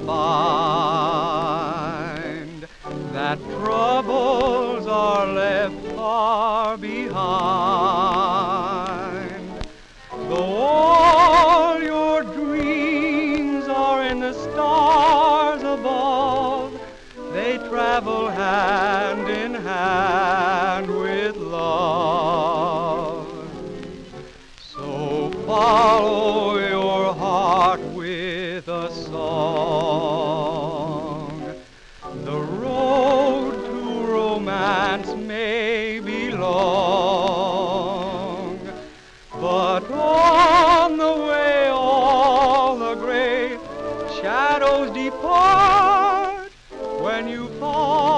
find that troubles are left far behind. Though all your dreams are in the stars above, they travel hand in hand with love. So follow your heart with a song. The road to romance may be long, but on the way all the gray shadows depart when you fall